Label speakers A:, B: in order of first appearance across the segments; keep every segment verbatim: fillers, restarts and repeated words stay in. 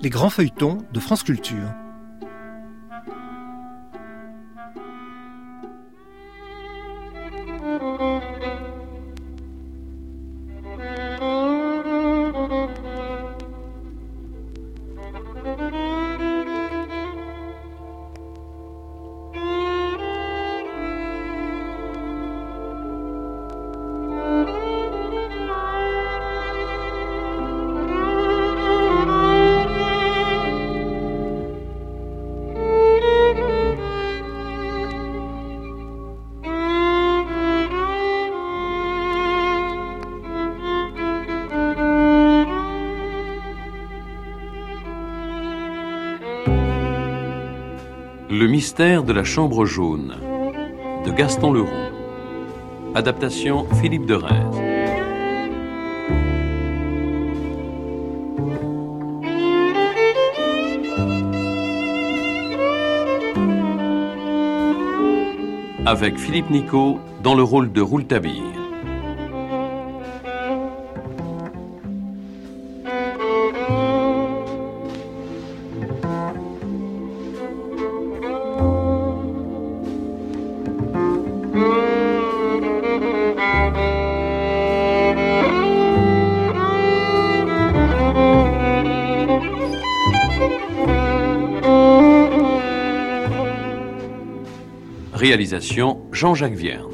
A: les grands feuilletons de France Culture.
B: Le mystère de la chambre jaune de Gaston Leroux. Adaptation Philippe de Reims. Avec Philippe Nicot dans le rôle de Rouletabille. Réalisation Jean-Jacques Vierne.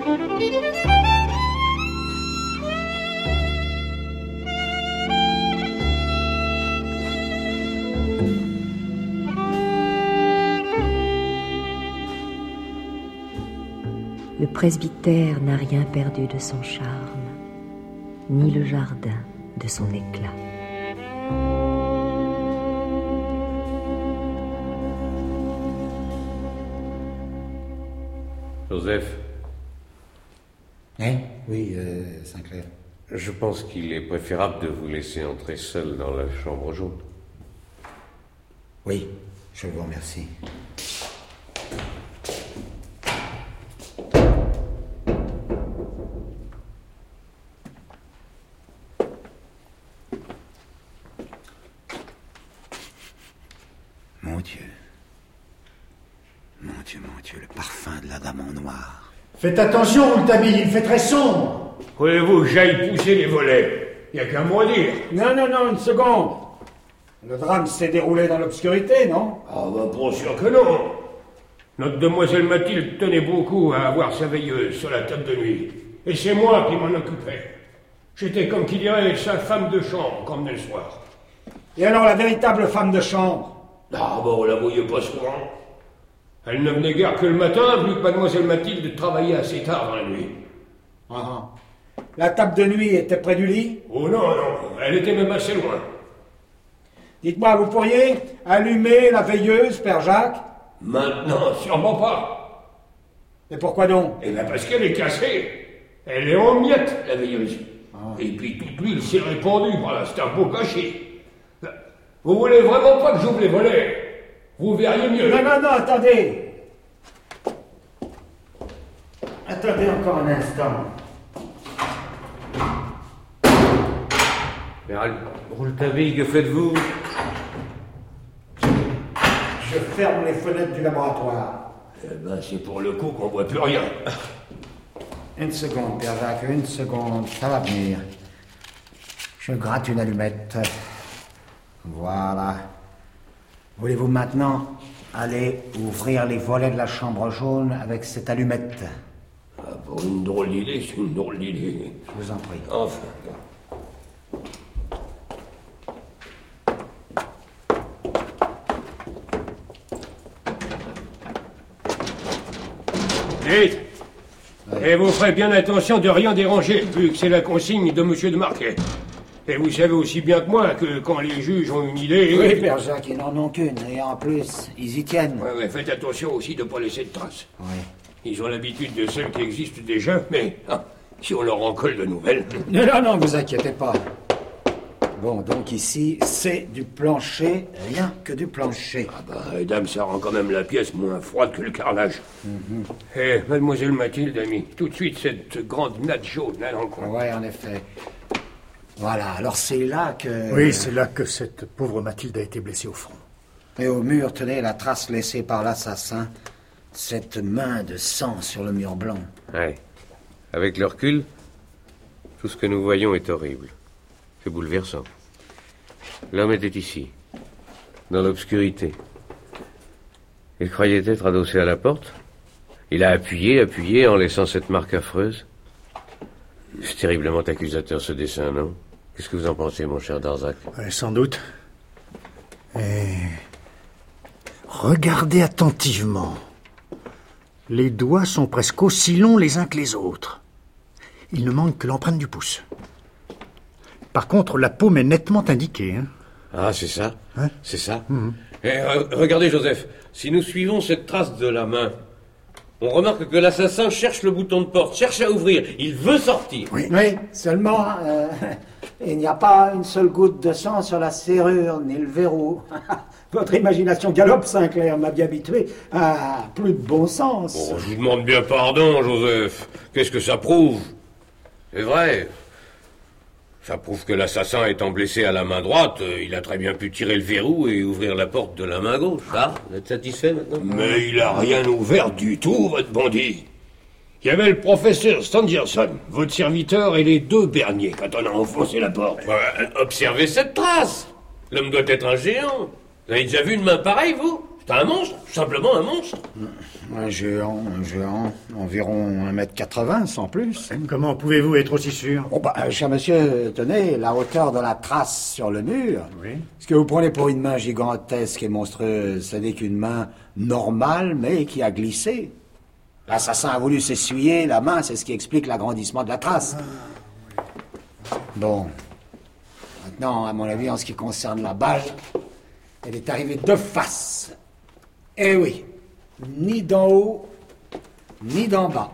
C: Le presbytère n'a rien perdu de son charme, ni le jardin de son éclat.
D: Joseph.
E: Hein? Oui, euh, Sinclair.
D: Je pense qu'il est préférable de vous laisser entrer seul dans la chambre jaune.
E: Oui, je vous remercie. Mon Dieu. Mon Dieu, mon Dieu, le parfum de la dame en noir.
F: Faites attention, Rouletabille, il fait très sombre.
G: Croyez-vous que j'aille pousser les volets? Il n'y a qu'un mot à dire.
F: Non, non, non, une seconde. Le drame s'est déroulé dans l'obscurité, non?
G: Ah bah pour sûr que non. Notre demoiselle Mathilde tenait beaucoup à avoir sa veilleuse sur la table de nuit. Et c'est moi qui m'en occupais. J'étais, comme qui dirait, sa femme de chambre, comme le soir.
F: Et alors la véritable femme de chambre?
G: Ah bah on la voyait pas souvent. Elle ne venait guère que le matin, vu que mademoiselle Mathilde travaillait assez tard dans la nuit.
F: Ah, ah. La table de nuit était près du lit?
G: Oh non, non, elle était même assez loin.
F: Dites-moi, vous pourriez allumer la veilleuse, Père Jacques?
G: Maintenant, sûrement pas.
F: Et pourquoi donc?
G: Eh bien parce qu'elle est cassée. Elle est en miettes, la veilleuse. Ah. Et puis toute l'huile s'est répandue par là, c'est un beau cachet. Vous voulez vraiment pas que j'ouvre les volets? Vous verriez mieux.
F: Non, non, non, attendez. Attendez encore un instant.
D: Mais Rouletabille, que faites-vous?
F: Je ferme les fenêtres du laboratoire.
G: Eh ben, c'est pour le coup qu'on voit plus rien.
E: Une seconde, Père Jacques, une seconde, ça va venir. Je gratte une allumette. Voilà. Voulez-vous maintenant aller ouvrir les volets de la chambre jaune avec cette allumette?
G: Ah, pour une drôle d'idée, c'est une drôle d'idée.
E: Je vous en prie.
G: Enfin. Vite. Et vous ferez bien attention de rien déranger, vu que c'est la consigne de Monsieur de Marquet. Et vous savez aussi bien que moi que quand les juges ont une idée...
E: Oui, Père Jacques, ils n'en ont qu'une, et en plus, ils y tiennent.
G: Ouais, ouais, faites attention aussi de ne pas laisser de traces.
E: Oui.
G: Ils ont l'habitude de celles qui existent déjà, mais ah, si on leur en colle de nouvelles...
E: Non, non, non, vous inquiétez pas. Bon, donc ici, c'est du plancher, rien que du plancher.
G: Ah bah, dame, ça rend quand même la pièce moins froide que le carrelage.
E: Mm-hmm.
G: Eh, mademoiselle Mathilde a mis tout de suite cette grande natte jaune là dans le coin.
E: Ouais, en effet. Voilà, alors c'est là que...
H: Oui, c'est là que cette pauvre Mathilde a été blessée au front.
E: Et au mur, tenez la trace laissée par l'assassin. Cette main de sang sur le mur blanc.
D: Ouais. Avec le recul, tout ce que nous voyons est horrible. C'est bouleversant. L'homme était ici, dans l'obscurité. Il croyait être adossé à la porte. Il a appuyé, appuyé, en laissant cette marque affreuse. C'est terriblement accusateur, ce dessin, non? Qu'est-ce que vous en pensez, mon cher Darzac?
H: Ouais, sans doute. Et... regardez attentivement. Les doigts sont presque aussi longs les uns que les autres. Il ne manque que l'empreinte du pouce. Par contre, la paume est nettement indiquée. Hein.
D: Ah, c'est ça
H: hein
D: C'est ça
H: mmh.
D: Et re- Regardez, Joseph, si nous suivons cette trace de la main, on remarque que l'assassin cherche le bouton de porte, cherche à ouvrir, il veut sortir.
E: Oui, oui seulement, euh, il n'y a pas une seule goutte de sang sur la serrure, ni le verrou. Votre imagination galope, Sinclair, m'a bien habitué à plus de bon sens.
D: Oh, je vous demande bien pardon, Joseph. Qu'est-ce que ça prouve? C'est vrai. Ça prouve que l'assassin étant blessé à la main droite, il a très bien pu tirer le verrou et ouvrir la porte de la main gauche. Ah, vous êtes satisfait maintenant?
G: Mais il a rien ouvert du tout, votre bandit. Il y avait le professeur Stangerson, votre serviteur, et les deux Bernier quand on a enfoncé la porte.
D: Ouais, observez cette trace. L'homme doit être un géant. Vous avez déjà vu une main pareille, vous? C'est un monstre, tout simplement un monstre.
E: Un géant, un géant, environ un mètre quatre-vingts, sans plus.
H: Comment pouvez-vous être aussi sûr?
E: Oh bah, cher monsieur, tenez, la hauteur de la trace sur le mur.
H: Oui.
E: Ce que vous prenez pour une main gigantesque et monstrueuse, ce n'est qu'une main normale, mais qui a glissé. L'assassin a voulu s'essuyer la main, c'est ce qui explique l'agrandissement de la trace. Bon. Maintenant, à mon avis, en ce qui concerne la balle, elle est arrivée de face. Eh oui, ni d'en haut, ni d'en bas.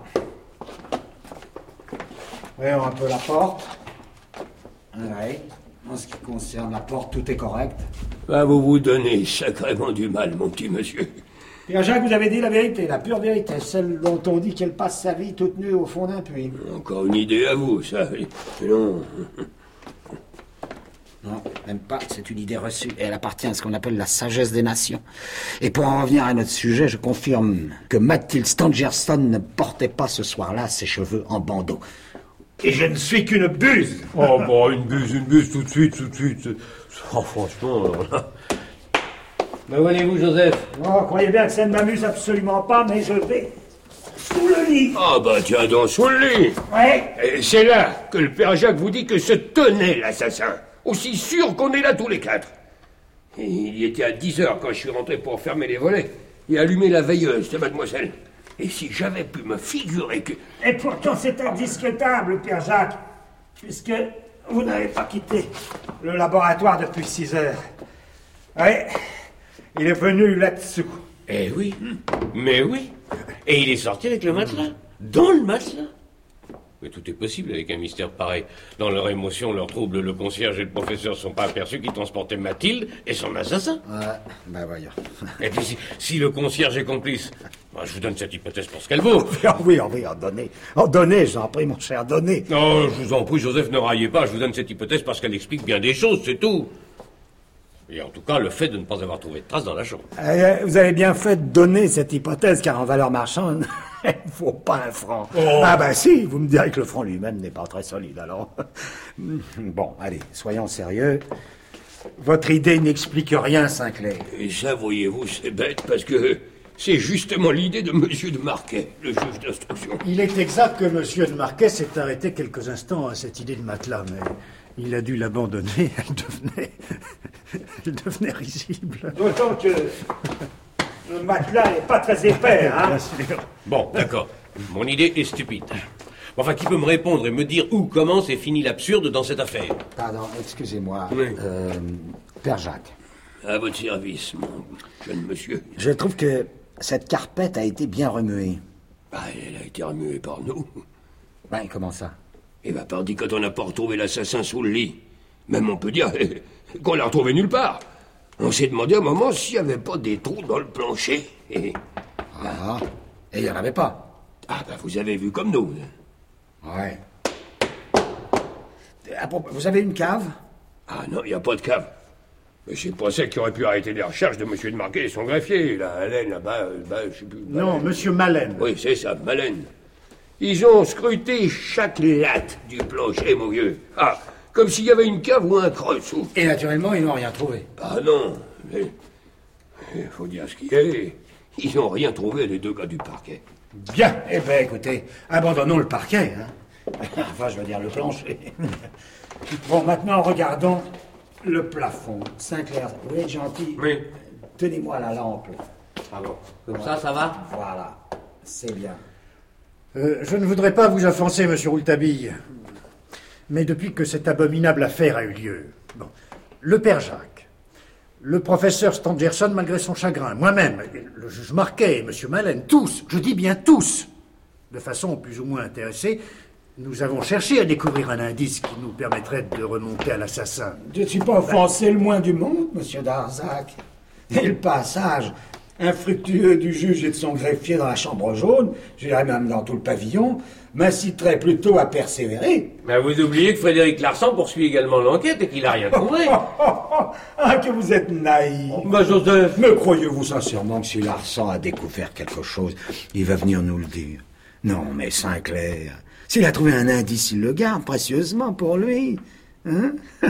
E: Voyons un peu la porte. Oui, en ce qui concerne la porte, tout est correct.
G: Ah, vous vous donnez sacrément du mal, mon petit monsieur.
E: Pierre Jacques, vous avez dit la vérité, la pure vérité, celle dont on dit qu'elle passe sa vie toute nue au fond d'un puits.
G: Encore une idée à vous, ça. Non.
E: Non, même pas, c'est une idée reçue. Elle appartient à ce qu'on appelle la sagesse des nations. Et pour en revenir à notre sujet, je confirme que Mathilde Stangerson ne portait pas ce soir-là ses cheveux en bandeau. Et je ne suis qu'une buse.
G: Oh, bon, une buse, une buse, tout de suite, tout de suite. Oh, franchement, alors là...
D: Me voyez-vous, Joseph?
F: Oh, croyez bien que ça ne m'amuse absolument pas, mais je vais sous le lit.
G: Ah, bah, tiens donc, sous le lit.
F: Ouais.
G: Et c'est là que le père Jacques vous dit que se tenait l'assassin. Aussi sûr qu'on est là tous les quatre. Et il y était à dix heures quand je suis rentré pour fermer les volets et allumer la veilleuse de mademoiselle. Et si j'avais pu me figurer que...
F: Et pourtant, c'est indiscutable, Pierre Jacques, puisque vous n'avez pas quitté le laboratoire depuis six heures. Oui, il est venu là-dessous.
D: Eh oui, mais oui. Et il est sorti avec le matelas. Dans le matelas. Mais tout est possible avec un mystère pareil. Dans leur émotion, leur trouble, le concierge et le professeur ne sont pas aperçus qu'ils transportaient Mathilde et son assassin.
E: Ouais, ben voyons.
D: Et puis si, si le concierge est complice, ben, je vous donne cette hypothèse pour ce qu'elle vaut.
E: Oui, oui, en donnez. En donnez, j'en prie, mon cher, donnez.
D: Non, je vous en prie, Joseph, ne raillez pas. Je vous donne cette hypothèse parce qu'elle explique bien des choses, c'est tout. Et en tout cas, le fait de ne pas avoir trouvé de traces dans la chambre.
E: Euh, vous avez bien fait de donner cette hypothèse, car en valeur marchande, il ne faut pas un franc.
D: Oh.
E: Ah ben si, vous me direz que le franc lui-même n'est pas très solide, alors. Bon, allez, soyons sérieux. Votre idée n'explique rien, Sinclair.
G: Et ça, voyez-vous, c'est bête, parce que c'est justement l'idée de Monsieur de Marquet, le juge d'instruction.
H: Il est exact que Monsieur de Marquet s'est arrêté quelques instants à cette idée de matelas, mais il a dû l'abandonner. Elle devenait... Elle devenait risible.
F: D'autant que le matelas n'est pas très épais, hein.
H: Bien sûr.
D: Bon, d'accord. Mon idée est stupide. Enfin, qui peut me répondre et me dire où commence et finit l'absurde dans cette affaire?
E: Pardon, excusez-moi.
D: Oui.
E: Euh, Père Jacques.
G: À votre service, mon jeune monsieur.
E: Je trouve que cette carpette a été bien remuée.
G: Ah, elle a été remuée par nous.
E: Ben, comment ça?
G: Et bah, pardi quand on n'a pas retrouvé l'assassin sous le lit. Même on peut dire qu'on l'a retrouvé nulle part. On s'est demandé à un moment s'il n'y avait pas des trous dans le plancher. Et...
E: Ah, et il n'y en avait pas.
G: Ah, bah vous avez vu comme nous.
E: Ouais. à propos, vous avez une cave?
G: Ah non, il n'y a pas de cave. Mais c'est pas ça qui aurait pu arrêter les recherches de M. de Marquet et son greffier, là, Alain, là-bas, là, je sais plus.
H: Non, M. Maleine.
G: Oui, c'est ça, Maleine. Ils ont scruté chaque latte du plancher, mon vieux. Ah, comme s'il y avait une cave ou un creux sous.
E: Et naturellement, ils n'ont rien trouvé.
G: Ah non, mais... il faut dire ce qu'il y a. Ils n'ont rien trouvé, les deux gars du parquet.
E: Bien, eh bien, écoutez, abandonnons le parquet, hein. Enfin, je veux dire le plancher. Bon, maintenant, regardons le plafond. Sinclair, vous êtes gentil?
D: Oui.
E: Tenez-moi la lampe.
D: Ah bon, comme ça, ça va?
E: Voilà, c'est bien.
H: Euh, je ne voudrais pas vous offenser, monsieur Rouletabille, mais depuis que cette abominable affaire a eu lieu, bon, le père Jacques, le professeur Stangerson, malgré son chagrin, moi-même, le juge Marquet et monsieur Maleine, tous, je dis bien tous, de façon plus ou moins intéressée, nous avons cherché à découvrir un indice qui nous permettrait de remonter à l'assassin.
F: Je ne suis pas offensé le moins du monde, monsieur Darzac. Et le passage infructueux du juge et de son greffier dans la chambre jaune, je dirais même dans tout le pavillon, m'inciterait plutôt à persévérer.
D: Mais vous oubliez que Frédéric Larsan poursuit également l'enquête et qu'il n'a rien trouvé.
F: Ah, que vous êtes naïf.
D: Bah, Joseph.
E: Me croyez-vous sincèrement que si Larsan a découvert quelque chose, il va venir nous le dire? Non, mais Sinclair, s'il a trouvé un indice, il le garde précieusement pour lui. Hein?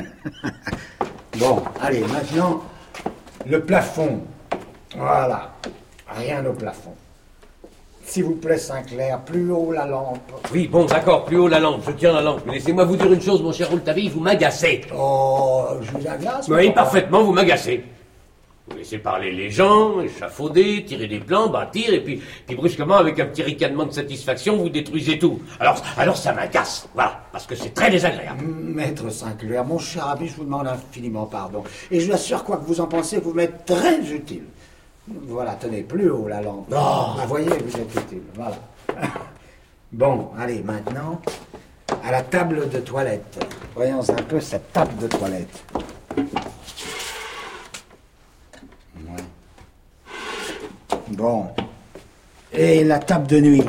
E: Bon, allez, maintenant, le plafond. Voilà, rien au plafond. S'il vous plaît, Sinclair, plus haut la lampe.
D: Oui, bon, d'accord, plus haut la lampe, je tiens la lampe. Mais laissez-moi vous dire une chose, mon cher Rouletabille, vous m'agacez.
E: Oh, je vous agace?
D: Oui, parfaitement, vous m'agacez. Vous laissez parler les gens, échafauder, tirer des plans, bâtir, et puis, puis brusquement, avec un petit ricanement de satisfaction, vous détruisez tout. Alors, alors ça m'agace, voilà, parce que c'est très désagréable.
E: Maître Sinclair, mon cher ami, je vous demande infiniment pardon. Et je vous assure, quoi que vous en pensez, vous m'êtes très utile. Voilà, tenez, plus haut la lampe.
D: Oh.
E: Ah, voyez, vous êtes utile, voilà. Bon, allez, maintenant, à la table de toilette. Voyons un peu cette table de toilette. Bon. Et la table de nuit.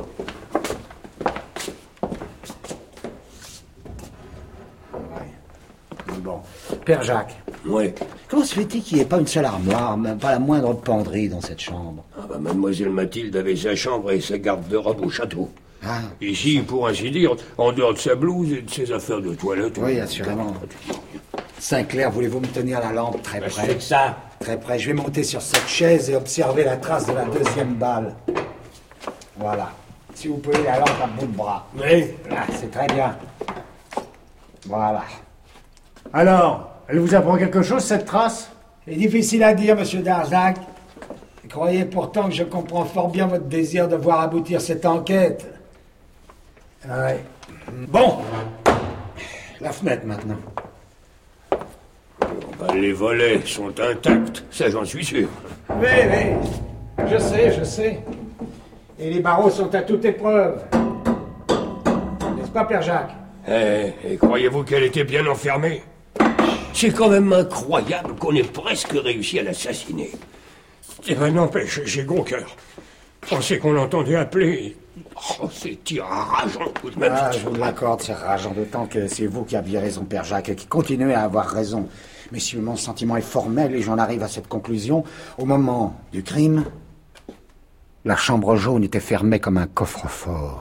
E: Ouais. Bon. Père Jacques.
G: Oui.
E: Comment se fait-il qu'il n'y ait pas une seule armoire, même pas la moindre penderie dans cette chambre?
G: Ah bah, mademoiselle Mathilde avait sa chambre et sa garde-robe au château.
E: Ah.
G: Ici, pour ainsi dire, en dehors de sa blouse et de ses affaires de toilette.
E: Oui, assurément. Sinclair, voulez-vous me tenir la lampe très
D: Bah, je
E: près?
D: fais que ça.
E: Très près. Je vais monter sur cette chaise et observer la trace de la deuxième balle. Voilà. Si vous pouvez, la lampe à bout de bras.
D: Oui.
E: Là, c'est très bien. Voilà.
H: Alors, elle vous apprend quelque chose, cette trace?
F: C'est difficile à dire, monsieur Darzac. Croyez pourtant que je comprends fort bien votre désir de voir aboutir cette enquête.
E: Ouais. Bon. La fenêtre, maintenant.
G: Bah, les volets sont intacts, ça j'en suis sûr.
F: Oui, oui. Je sais, je sais. Et les barreaux sont à toute épreuve. N'est-ce pas, Père Jacques?
G: Eh, et croyez-vous qu'elle était bien enfermée? C'est quand même incroyable qu'on ait presque réussi à l'assassiner. Eh ben n'empêche, j'ai gros cœur. Pensez qu'on l'entendait appeler. Oh, c'est rageant tout de même.
E: Ah, je vous l'accorde, c'est rageant, d'autant que c'est vous qui aviez raison, Père Jacques, et qui continuez à avoir raison. Mais si mon sentiment est formel et j'en arrive à cette conclusion, au moment du crime, la chambre jaune était fermée comme un coffre-fort.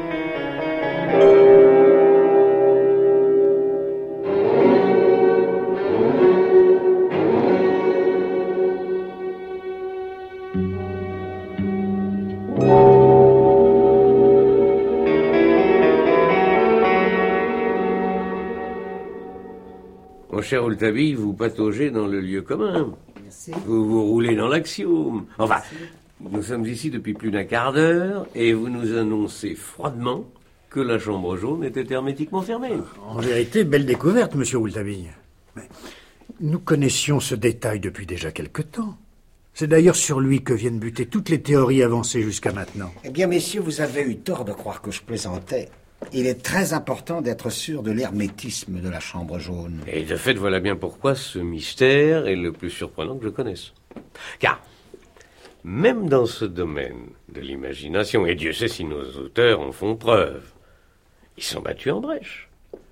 D: Mon cher Rouletabille, vous pataugez dans le lieu commun.
E: Merci.
D: Vous vous roulez dans l'axiome. Enfin, nous sommes ici depuis plus d'un quart d'heure et vous nous annoncez froidement que la chambre jaune était hermétiquement fermée.
H: En vérité, belle découverte, monsieur Rouletabille. Mais nous connaissions ce détail depuis déjà quelque temps. C'est d'ailleurs sur lui que viennent buter toutes les théories avancées jusqu'à maintenant.
E: Eh bien, messieurs, vous avez eu tort de croire que je plaisantais. Il est très important d'être sûr de l'hermétisme de la chambre jaune.
D: Et de fait, voilà bien pourquoi ce mystère est le plus surprenant que je connaisse. Car, même dans ce domaine de l'imagination, et Dieu sait si nos auteurs en font preuve, ils sont battus en brèche.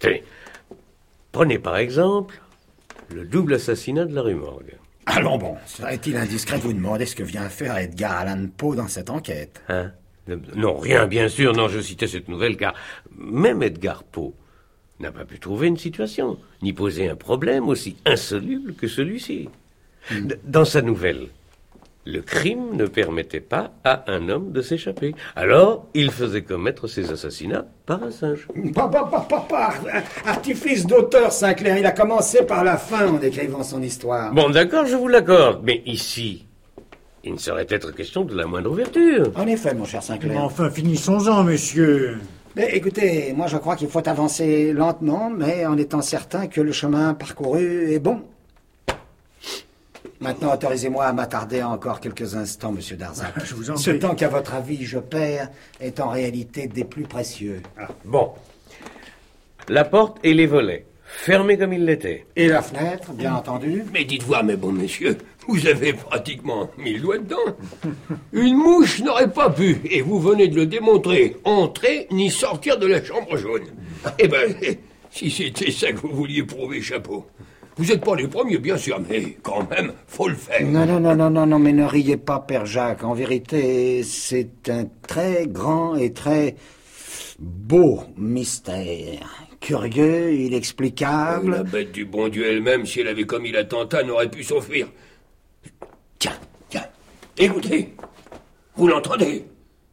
D: Tenez, prenez par exemple le double assassinat de la rue Morgue.
E: Allons bon, serait-il indiscret de vous demander ce que vient faire Edgar Allan Poe dans cette enquête?
D: Hein? Non, rien, bien sûr, non, je citais cette nouvelle car même Edgar Poe n'a pas pu trouver une situation, ni poser un problème aussi insoluble que celui-ci. Mm. Dans sa nouvelle, le crime ne permettait pas à un homme de s'échapper. Alors, il faisait commettre ses assassinats par un singe.
E: Pas, pas, pas, pas, pas. Artifice d'auteur, Sinclair. Il a commencé par la fin en écrivant son histoire.
D: Bon, d'accord, je vous l'accorde. Mais ici, il ne saurait être question de la moindre ouverture.
E: En effet, mon cher Sinclair.
H: Mais enfin, finissons-en, monsieur.
E: Mais écoutez, moi je crois qu'il faut avancer lentement, mais en étant certain que le chemin parcouru est bon. Maintenant, autorisez-moi à m'attarder encore quelques instants, monsieur Darzac.
H: Je vous en
E: Ce
H: prie.
E: temps qu'à votre avis je perds est en réalité des plus précieux.
D: Ah, bon. La porte et les volets, fermés comme ils l'étaient.
E: Et la fenêtre, bien entendu.
G: Mais dites voir, mes bons messieurs, vous avez pratiquement mis le doigt dedans. Une mouche n'aurait pas pu, et vous venez de le démontrer, entrer ni sortir de la chambre jaune. Eh ben, si c'était ça que vous vouliez prouver, chapeau. Vous n'êtes pas les premiers, bien sûr, mais quand même, faut le faire.
E: Non, non, non, non, non, non, mais ne riez pas, Père Jacques. En vérité, c'est un très grand et très beau mystère. Curieux, inexplicable.
G: La bête du bon Dieu elle-même, si elle avait commis l'attentat, n'aurait pu s'enfuir. Tiens, tiens, écoutez. Vous l'entendez?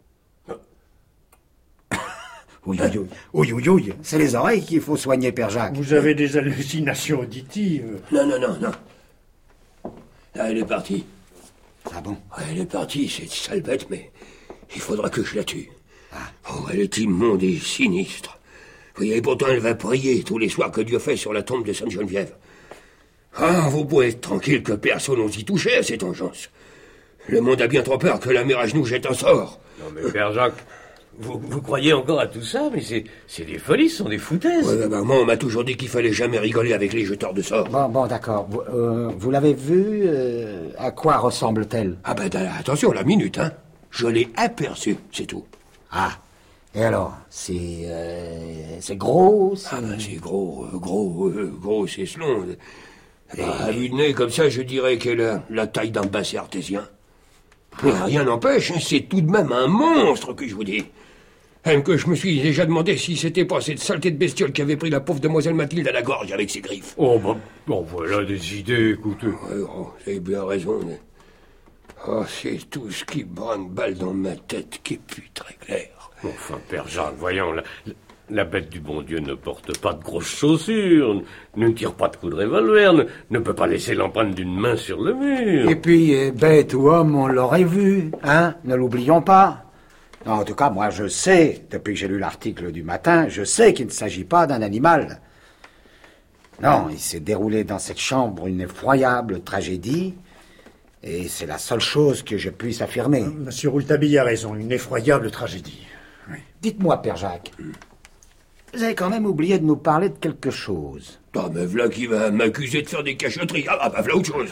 E: Oui, oui, oui, oui, oui, oui. C'est les oreilles qu'il faut soigner, Père Jacques.
H: Vous avez des hallucinations auditives.
G: Non, non, non, non. Là, elle est partie.
E: Ah bon?
G: Ouais, elle est partie, cette sale bête, mais il faudra que je la tue. Ah. Oh, elle est immonde et sinistre. Vous voyez, pourtant, elle va prier tous les soirs que Dieu fait sur la tombe de Sainte-Geneviève. Ah, vous pouvez être tranquille que personne n'ose y toucher à cette engeance. Le monde a bien trop peur que la mère à genoux jette un sort.
D: Non, mais Père Jacques, vous, vous croyez encore à tout ça? Mais c'est, c'est des folies, ce sont des foutaises.
G: Ouais, bah, bah, moi, on m'a toujours dit qu'il fallait jamais rigoler avec les jeteurs de sorts.
E: Bon, bon, d'accord. Vous, euh, vous l'avez vu? euh, À quoi ressemble-t-elle?
G: Ah ben, bah, attention, la minute, hein. Je l'ai aperçue, c'est tout.
E: Ah. Et alors? C'est... Euh, c'est gros? C'est...
G: Ah ben, c'est gros, euh, gros, euh, gros, c'est selon. Et... À vue de nez, comme ça, je dirais qu'elle a la taille d'un basset artésien. Mais rien n'empêche, hein, c'est tout de même un monstre que je vous dis. Même que je me suis déjà demandé si c'était pas cette saleté de bestiole qui avait pris la pauvre demoiselle Mathilde à la gorge avec ses griffes.
D: Oh, bah, bon, voilà des idées, écoutez.
G: Ouais, oh, vous avez bien raison. Mais... Oh, c'est tout ce qui branle-balle dans ma tête qui est plus très clair.
D: Enfin, Père Jacques, voyons, la, la bête du bon Dieu ne porte pas de grosses chaussures, ne tire pas de coups de revolver, ne, ne peut pas laisser l'empreinte d'une main sur le mur.
E: Et puis, euh, bête ou homme, on l'aurait vu, hein? Ne l'oublions pas. Non, en tout cas, moi, je sais, depuis que j'ai lu l'article du matin, je sais qu'il ne s'agit pas d'un animal. Non, il s'est déroulé dans cette chambre une effroyable tragédie, et c'est la seule chose que je puisse affirmer.
H: Monsieur Rouletabille a raison, une effroyable tragédie.
E: Oui. Dites-moi, Père Jacques, vous avez quand même oublié de nous parler de quelque chose.
G: Ah, mais voilà qui va m'accuser de faire des cachotteries. Ah, bah, voilà autre chose.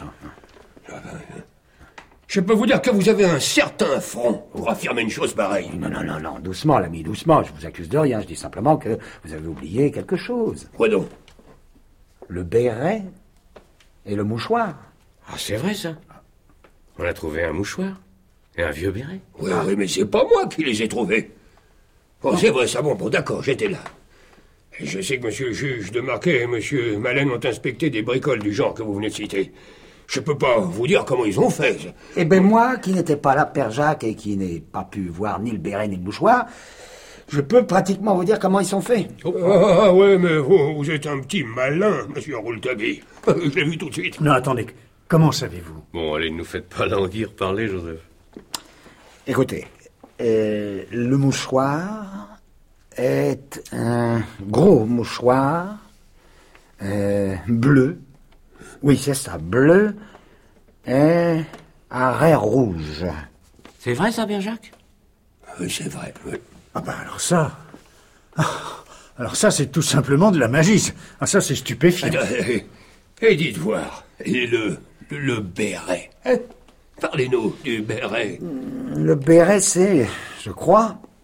G: Je peux vous dire que vous avez un certain front pour affirmer une chose pareille.
E: Non, non, non, non, doucement, l'ami, doucement. Je vous accuse de rien. Je dis simplement que vous avez oublié quelque chose.
G: Quoi donc?
E: Le béret et le mouchoir.
D: Ah, c'est vrai, ça. On a trouvé un mouchoir et un vieux béret.
G: Oui, ah. oui, mais c'est pas moi qui les ai trouvés. Bon, c'est vrai, ça, bon, bon, d'accord, j'étais là. Et je sais que monsieur le juge de Marquet et monsieur Maleine ont inspecté des bricoles du genre que vous venez de citer. Je peux pas vous dire comment ils ont fait.
E: Eh ben moi, qui n'étais pas là, Père Jacques, et qui n'ai pas pu voir ni le béret ni le mouchoir, je peux pratiquement vous dire comment ils sont faits.
G: Oh, ah, ah, ouais, mais vous, vous êtes un petit malin, monsieur Rouletabille. Je l'ai vu tout de suite.
H: Non, attendez, comment savez-vous?
D: Bon, allez, ne nous faites pas languir parler, Joseph.
E: Écoutez, euh, le mouchoir est un gros mouchoir euh, bleu. Oui, c'est ça, bleu et à raie rouge.
D: C'est vrai, ça, Père Jacques?
G: Oui, c'est vrai, oui.
H: Ah ben alors ça... Ah, alors ça, c'est tout simplement de la magie. Ah, ça, c'est stupéfiant.
G: Et, et dites voir, et le, le béret, hein? Parlez-nous du béret.
E: Le béret, c'est, je crois,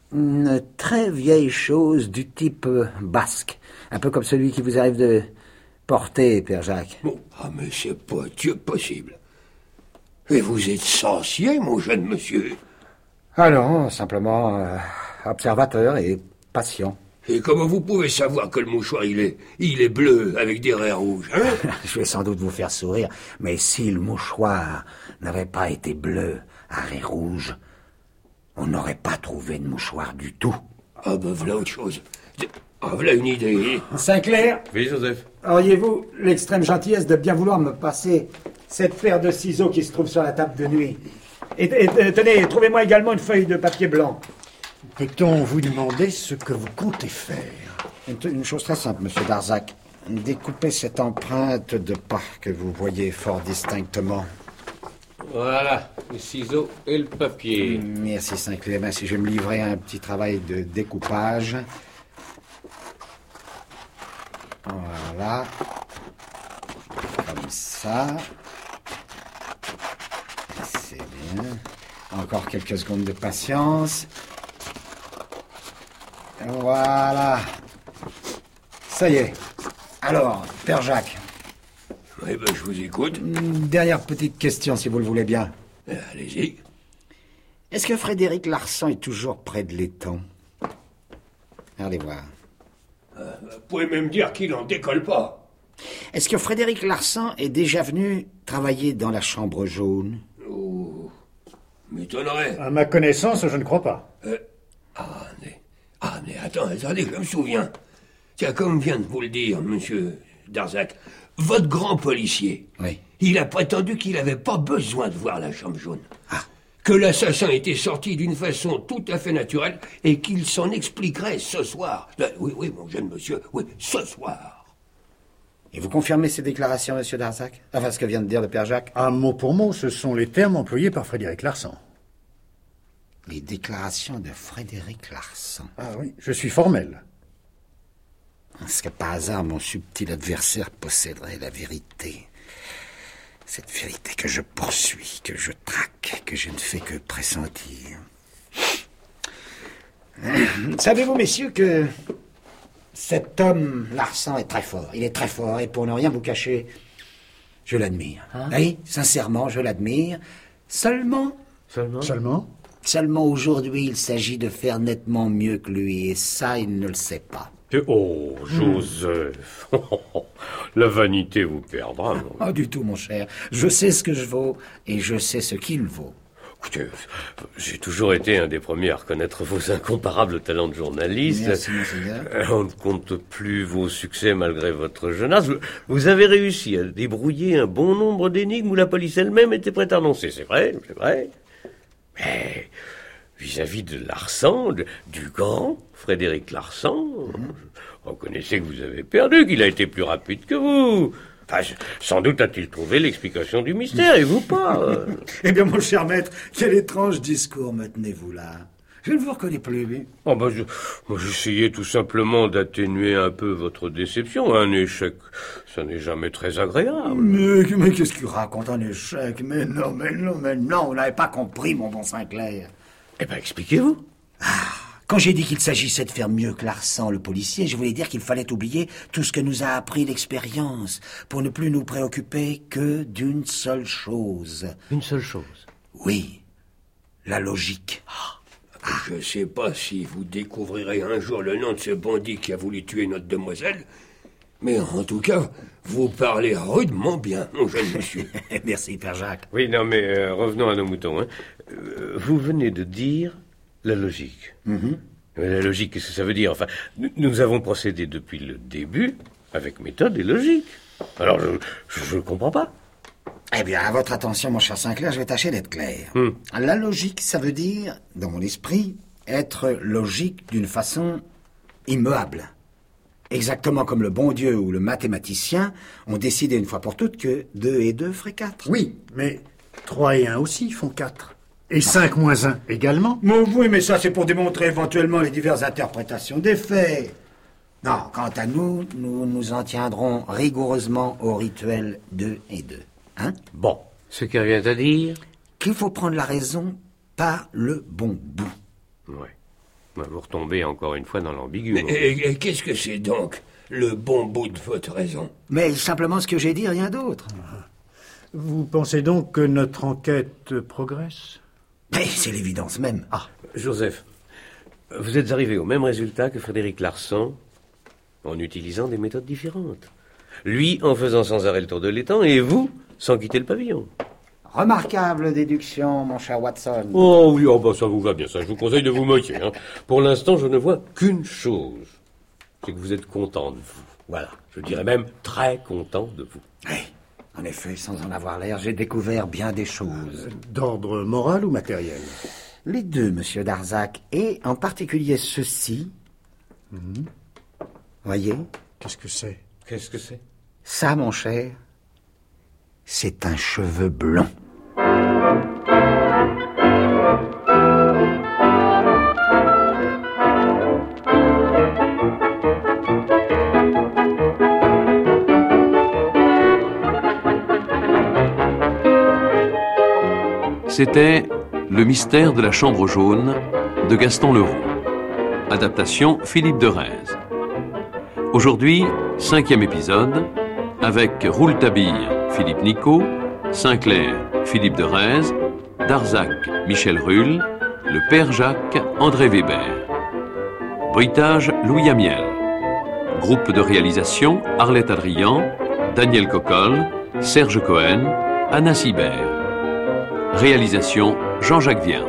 E: Une très vieille chose du type euh, basque. Un peu comme celui qui vous arrive de porter, Père Jacques.
G: Bon, ah, mais c'est pas Dieu possible. Et vous êtes sorcier, mon jeune monsieur?
E: Ah non, simplement euh, observateur et patient.
G: Et comment vous pouvez savoir que le mouchoir, il est, il est bleu avec des raies rouges, hein?
E: Je vais sans doute vous faire sourire, mais si le mouchoir n'avait pas été bleu à raies rouges, on n'aurait pas trouvé de mouchoir du tout.
G: Ah ben voilà autre chose. Ah voilà une idée.
F: Sinclair,
D: Oui, Joseph.
F: auriez-vous l'extrême gentillesse de bien vouloir me passer cette paire de ciseaux qui se trouve sur la table de nuit? Et, et, et tenez, trouvez-moi également une feuille de papier blanc.
H: Peut-on vous demander ce que vous comptez faire?
E: Une, une chose très simple, monsieur Darzac. Découpez cette empreinte de pas que vous voyez fort distinctement.
D: Voilà, les ciseaux et le papier.
E: Merci Sinclair. Merci, je vais me livrer à un petit travail de découpage. Voilà. Comme ça. C'est bien. Encore quelques secondes de patience. Voilà. Ça y est. Alors, Père Jacques.
G: Eh ben, je vous écoute.
E: Une dernière petite question, si vous le voulez bien.
G: Euh, Allez-y.
E: Est-ce que Frédéric Larsan est toujours près de l'étang? Regardez voir.
G: Euh, vous pouvez même dire qu'il n'en décolle pas.
E: Est-ce que Frédéric Larsan est déjà venu travailler dans la chambre jaune?
G: Oh, m'étonnerait.
H: À ma connaissance, je ne crois pas.
G: Euh, ah, mais, ah, mais attends, attendez, je me souviens. Tiens, comme vient de vous le dire, monsieur Darzac, votre grand policier,
E: Oui.
G: il a prétendu qu'il n'avait pas besoin de voir la chambre jaune.
E: Ah.
G: Que l'assassin était sorti d'une façon tout à fait naturelle et qu'il s'en expliquerait ce soir. Euh, Oui, oui, mon jeune monsieur, oui, ce soir.
E: Et vous confirmez ces déclarations, monsieur Darzac? Enfin, ce que vient de dire le Père Jacques?
H: Ah, mot pour mot, ce sont les termes employés par Frédéric Larsan.
E: Les déclarations de Frédéric Larsan.
H: Ah oui, je suis formel.
E: Est-ce que par hasard mon subtil adversaire posséderait la vérité? Cette vérité que je poursuis, que je traque, que je ne fais que pressentir. Savez-vous, messieurs, que cet homme, Larsan, est très fort. Il est très fort, et pour ne rien vous cacher, je l'admire. Hein? Oui, sincèrement, je l'admire. Seulement...
D: Seulement
H: Seulement?
E: Seulement aujourd'hui, il s'agit de faire nettement mieux que lui, et ça, il ne le sait pas.
D: Oh, Joseph. La vanité vous perdra, non?
E: Pas du tout, mon cher. Je sais ce que je vaux, et je sais ce qu'il vaut.
D: Écoutez, j'ai toujours été un des premiers à reconnaître vos incomparables talents de journaliste.
E: Merci, monseigneur.
D: On ne compte plus vos succès malgré votre jeune âge. Vous avez réussi à débrouiller un bon nombre d'énigmes où la police elle-même était prête à renoncer. C'est vrai, c'est vrai. Mais vis-à-vis de Larsan, de, du grand Frédéric Larsan, mmh. reconnaissez que vous avez perdu, qu'il a été plus rapide que vous. Enfin, sans doute a-t-il trouvé l'explication du mystère, et vous pas. euh.
F: Eh bien, mon cher maître, quel étrange discours me tenez-vous là? Je ne vous reconnais plus.
D: Oh ben, je, moi, j'essayais tout simplement d'atténuer un peu votre déception. Un échec, ça n'est jamais très agréable.
F: Mais, mais qu'est-ce qu'il raconte, un échec? Mais non, mais non, mais non, vous n'avez pas compris, mon bon Sinclair.
D: Eh ben, expliquez-vous.
E: Ah, quand j'ai dit qu'il s'agissait de faire mieux que Larsan, le policier, je voulais dire qu'il fallait oublier tout ce que nous a appris l'expérience, pour ne plus nous préoccuper que d'une seule chose.
D: Une seule chose?
E: Oui, la logique.
G: Ah. Je ne sais pas si vous découvrirez un jour le nom de ce bandit qui a voulu tuer notre demoiselle, mais en tout cas, vous parlez rudement bien, mon jeune monsieur.
E: Merci, Père Jacques.
D: Oui, non, mais euh, revenons à nos moutons. Hein. Euh, vous venez de dire la logique.
E: Mm-hmm.
D: Mais la logique, qu'est-ce que ça veut dire? Enfin, nous, nous avons procédé depuis le début avec méthode et logique. Alors, je ne comprends pas.
E: Eh bien, à votre attention, mon cher Sinclair, je vais tâcher d'être clair.
D: Hmm.
E: La logique, ça veut dire, dans mon esprit, être logique d'une façon immuable. Exactement comme le bon Dieu ou le mathématicien ont décidé une fois pour toutes que deux et deux feraient quatre.
H: Oui, mais trois et un aussi font quatre. Et cinq moins un également.
F: Mais oui, mais ça, c'est pour démontrer éventuellement les diverses interprétations des faits.
E: Non, quant à nous, nous nous en tiendrons rigoureusement au rituel deux et deux. Hein?
D: Bon, ce qui revient à dire...
E: Qu'il faut prendre la raison par le bon bout.
D: Ouais. Vous retombez encore une fois dans l'ambigu.
G: Mais et, et qu'est-ce que c'est donc, le bon bout de votre raison?
E: Mais simplement ce que j'ai dit, rien d'autre.
H: Vous pensez donc que notre enquête progresse?
E: Mais c'est l'évidence même.
D: Ah, Joseph, vous êtes arrivé au même résultat que Frédéric Larsan, en utilisant des méthodes différentes. Lui, en faisant sans arrêt le tour de l'étang, et vous, sans quitter le pavillon.
E: Remarquable déduction, mon cher Watson.
D: Oh oui, oh bah ça vous va bien, ça. Je vous conseille de vous moquer. Hein. Pour l'instant, je ne vois qu'une chose. C'est que vous êtes content de vous. Voilà, je dirais même très content de vous.
E: Oui, en effet, sans en avoir l'air, j'ai découvert bien des choses.
H: D'ordre moral ou matériel?
E: Les deux, monsieur Darzac, et en particulier ceci. Mmh. Voyez?
H: Qu'est-ce que c'est?
D: Qu'est-ce que c'est?
E: Ça, mon cher, c'est un cheveu blond.
B: C'était Le mystère de la chambre jaune de Gaston Leroux. Adaptation Philippe de Rhèze. Aujourd'hui, cinquième épisode, avec Rouletabille, Philippe Nicot, Sinclair, Philippe de Rhèze, Darzac, Michel Rulle, le Père Jacques, André Weber. Bruitage, Louis Amiel. Groupe de réalisation, Arlette Adrian, Daniel Cocolle, Serge Cohen, Anna Sibert. Réalisation, Jean-Jacques Vierne.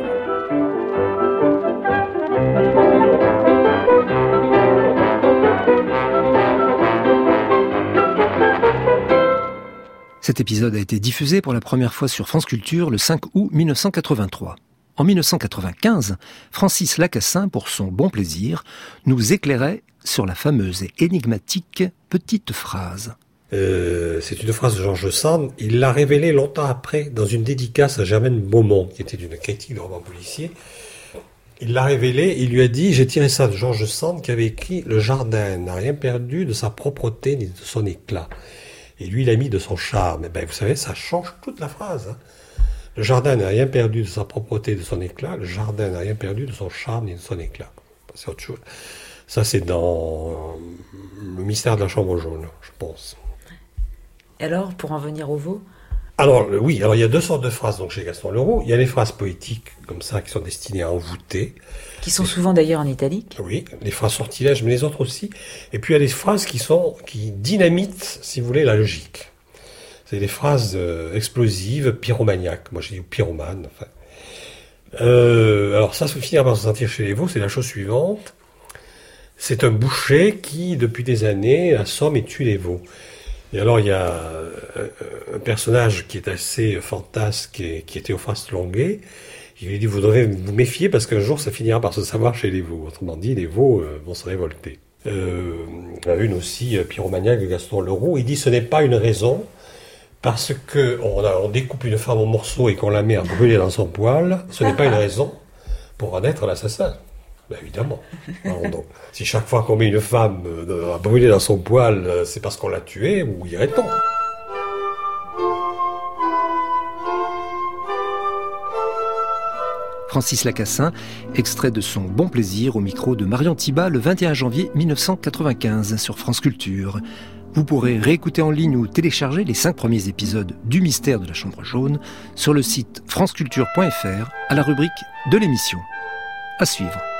A: Cet épisode a été diffusé pour la première fois sur France Culture le cinq août mille neuf cent quatre-vingt-trois. En mille neuf cent quatre-vingt-quinze, Francis Lacassin, pour son bon plaisir, nous éclairait sur la fameuse et énigmatique petite phrase.
I: Euh, c'est une phrase de George Sand. Il l'a révélée longtemps après dans une dédicace à Germaine Beaumont, qui était une critique de roman policier. Il l'a révélée, il lui a dit, j'ai tiré ça de George Sand qui avait écrit « Le jardin n'a rien perdu de sa propreté ni de son éclat ». Et lui, il a mis de son charme. Et ben, vous savez, ça change toute la phrase. Hein. Le jardin n'a rien perdu de sa propreté, de son éclat. Le jardin n'a rien perdu de son charme ni de son éclat. C'est autre chose. Ça, c'est dans Le mystère de la chambre jaune, je pense.
J: Et alors, pour en venir au veau?
I: Alors, oui, alors il y a deux sortes de phrases donc, chez Gaston Leroux. Il y a les phrases poétiques, comme ça, qui sont destinées à envoûter.
J: Qui sont souvent d'ailleurs en italique.
I: Oui, les phrases sortilèges, mais les autres aussi. Et puis il y a des phrases qui sont, qui dynamitent, si vous voulez, la logique. C'est des phrases euh, explosives, pyromaniaques. Moi, j'ai dit pyromane, enfin. Euh, alors ça, se finir par se sentir chez les veaux, c'est la chose suivante. C'est un boucher qui, depuis des années, assomme et tue les veaux. Et alors, il y a un personnage qui est assez fantasque, et qui est Théophraste Longuet. Il lui dit, vous devrez vous méfier parce qu'un jour, ça finira par se savoir chez les veaux. Autrement dit, les veaux euh, vont se révolter. Euh, il y a une aussi, euh, pyromaniaque de Gaston Leroux. Il dit, ce n'est pas une raison parce que on, a, on découpe une femme en morceaux et qu'on la met à brûler dans son poêle. Ce n'est pas une raison pour en être l'assassin. Ben évidemment. Alors donc, si chaque fois qu'on met une femme euh, à brûler dans son poêle, euh, c'est parce qu'on l'a tuée, où irait-on ?
A: Francis Lacassin, extrait de son Bon plaisir au micro de Marion Thibat le vingt et un janvier mille neuf cent quatre-vingt-quinze sur France Culture. Vous pourrez réécouter en ligne ou télécharger les cinq premiers épisodes du Mystère de la Chambre jaune sur le site franceculture point f r à la rubrique de l'émission. À suivre.